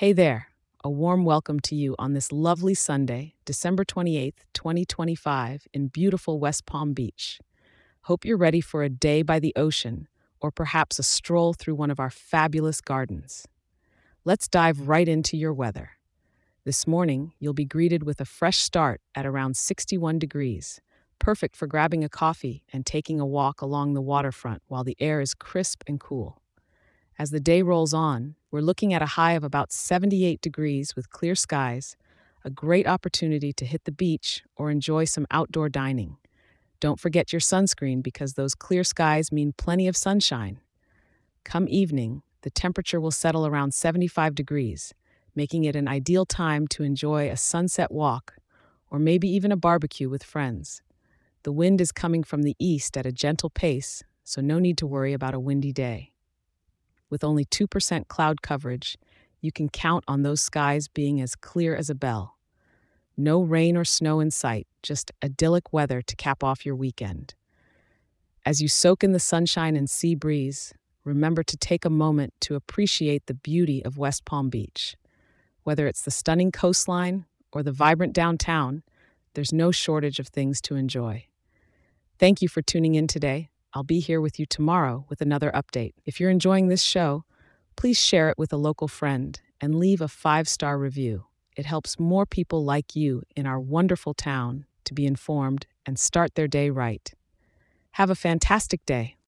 Hey there, a warm welcome to you on this lovely Sunday, December 28th, 2025, in beautiful West Palm Beach. Hope you're ready for a day by the ocean or perhaps a stroll through one of our fabulous gardens. Let's dive right into your weather. This morning, you'll be greeted with a fresh start at around 61 degrees, perfect for grabbing a coffee and taking a walk along the waterfront while the air is crisp and cool. As the day rolls on, we're looking at a high of about 78 degrees with clear skies, a great opportunity to hit the beach or enjoy some outdoor dining. Don't forget your sunscreen because those clear skies mean plenty of sunshine. Come evening, the temperature will settle around 75 degrees, making it an ideal time to enjoy a sunset walk or maybe even a barbecue with friends. The wind is coming from the east at a gentle pace, so no need to worry about a windy day. With only 2% cloud coverage, you can count on those skies being as clear as a bell. No rain or snow in sight, just idyllic weather to cap off your weekend. As you soak in the sunshine and sea breeze, remember to take a moment to appreciate the beauty of West Palm Beach. Whether it's the stunning coastline or the vibrant downtown, there's no shortage of things to enjoy. Thank you for tuning in today. I'll be here with you tomorrow with another update. If you're enjoying this show, please share it with a local friend and leave a 5-star review. It helps more people like you in our wonderful town to be informed and start their day right. Have a fantastic day.